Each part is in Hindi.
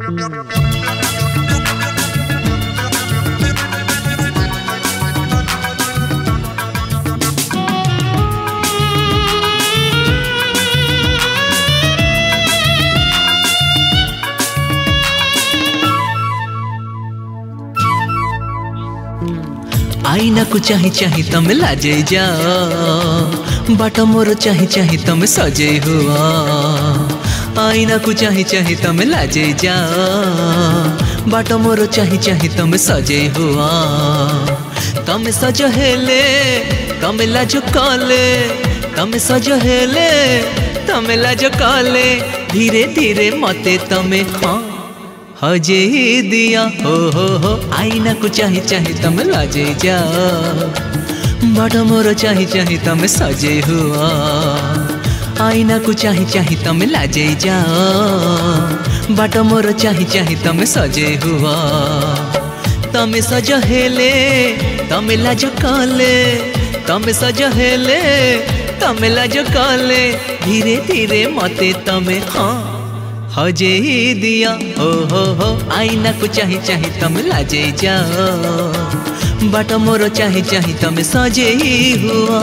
आईना को चाही चाही तम लाजे जाओ, बाट मोर चाही चाही तम सजे हुआ। आईना को चाही चाही तम लाजे जाओ, बाट मोर चाही चाही तम सजे हुआ। तम सज हेले तम लाज काले, तम सज हेले तम लाज काले, धीरे धीरे मते तमे हाँ हजे दिया हो। आईना को चाही चाही तम लाजे जाओ, बाट मोर चाही चाही तम सजे हुआ। आईना को चाही चाही तम लाजे जाओ, बाट मोर चाही चाही तम सजे हुआ। तम सज हेले तम लाज काले, तम सज हेले तम लाज काले, धीरे धीरे मते तमे हाँ हजे दिया हो। आईना को चाही चाही तम लाजे जाओ, बाट मोर चाही चाही तम सजे हुआ।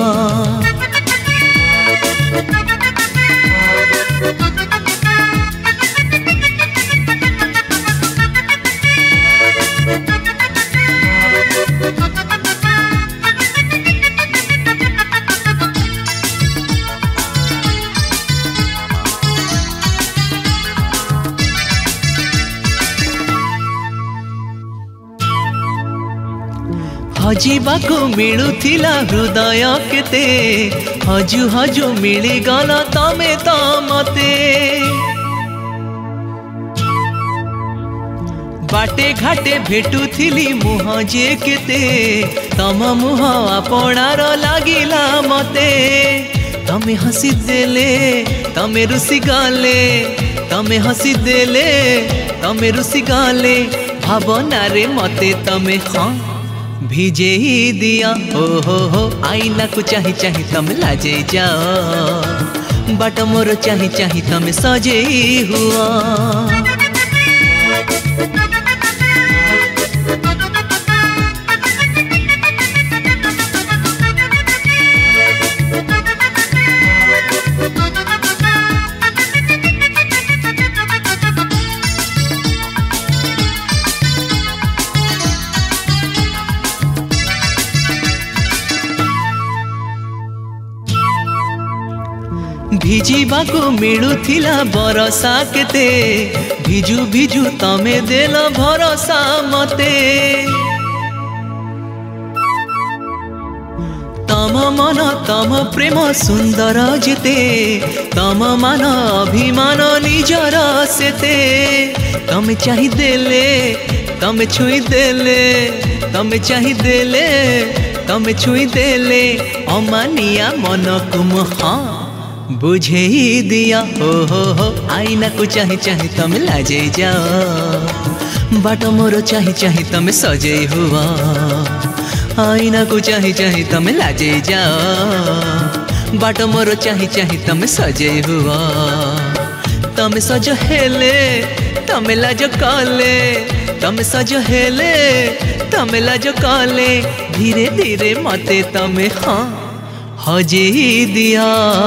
हजिबाको मिलुथिला हृदय केते, हजु हजु मिली गला तमे तो मते। बाटे घाटे भेटुथिली मुह जे केते, तम मुह आपणार लागिला मते। तमे हसी देले तमे रुसी गाले, तमे हसी देले तमे रुसी गाले, भावना रे मते तमे हाँ भिजे दिया हो। आईना को चाही चाही तम लाजे जाओ, बाट मोर चाही चाही तम सजे हुआ। भिजिबाको मिलुथिला बरसा केते, भिजु भिजु तमे देल भरोसा मते। तम मन तम प्रेम सुंदर जेते, तम मान अभिमान निजर सेते। तमे चाही देले तमे छुई देले, तमे चाही देले तमे छुई देले, अमानिया मन कुम हाँ बुझे दिया हो। आईना को चाही चाही तम लाजे जाओ, बाट मोर चाही चाही तम सजे हुआ। आईना को चाही चाही तम लाजे जाओ, बाट मोर चाही चाही तम सजे हुआ। तम सज हेले तम लाज काले, तम सज हेले तम लाज काले, धीरे धीरे मते तमे हाँ हजे दिया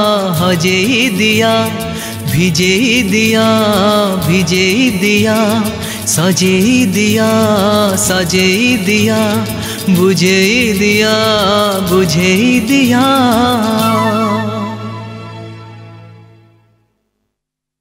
भिजे दिया भिजे दिया, सजे दिया सजे दिया, बुझे दिया बुझे दिया।